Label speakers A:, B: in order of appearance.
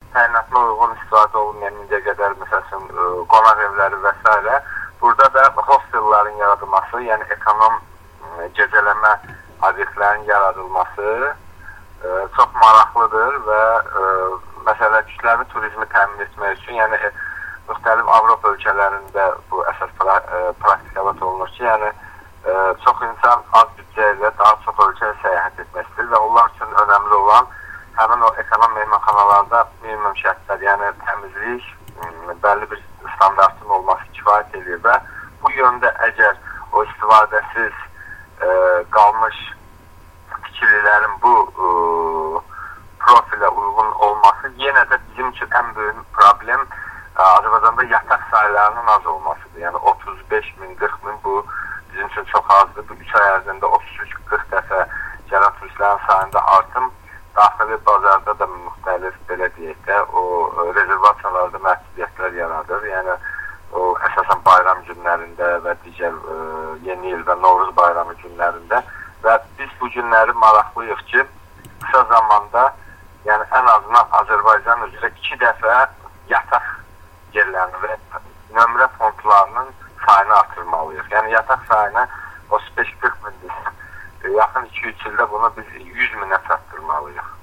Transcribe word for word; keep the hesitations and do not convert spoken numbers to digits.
A: təyinatına uyğun istifadə olunmayan indiyə qədər məsələn qonaq evləri və s. Burada da hostellların yaradılması, yəni ekonom gecələmə obyektlərin yaradılması e, çox maraqlıdır və e, məsələn kütləvi turizmi təmin etmək üçün, yəni e, müxtəlif Avropa ölkələrində bu əsas pra e, praktikalat olunur ki, yəni e, çox insan az büdcə ilə daha çox ölkəyə səyahət etmək istəyir və onlar üçün önəmli olan həmin o ekonom mehmanxanalarda minimum şərtlər, yəni təmizlik, bəlli bir standartın olması kifayət edir və bu yöndə əgər o istifadəsiz e, qalmış fikirlilərin bu e, profilə uyğun olması yenə də bizim üçün ən böyük problem e, Azərbaycanda yataq sayılarının az olmasıdır. Yəni otuz beş min, qırx min bu bizim üçün çox azdır. Bu üç ay ərzində otuz üç qırx dəfə gələn turistlərin sayında artım daxili bazarda da müxtəlif, belə deyək də, o rezervasiyalarda məhdudiyyətlər yaradır. Yəni, o əsasən bayram günlərində və digər e, yeni il və Novruz bayramı günlərində və biz bu günləri maraqlıyıq ki, qısa zamanda, yəni ən azından Azərbaycan üzrə iki dəfə yataq yerlərini və nömrə fondlarının sayını artırmalıyıq. Yəni, yataq sayını otuz beş qırx min yaxın iki üç ildə bunu biz yüz minə çatdırmalıyıq.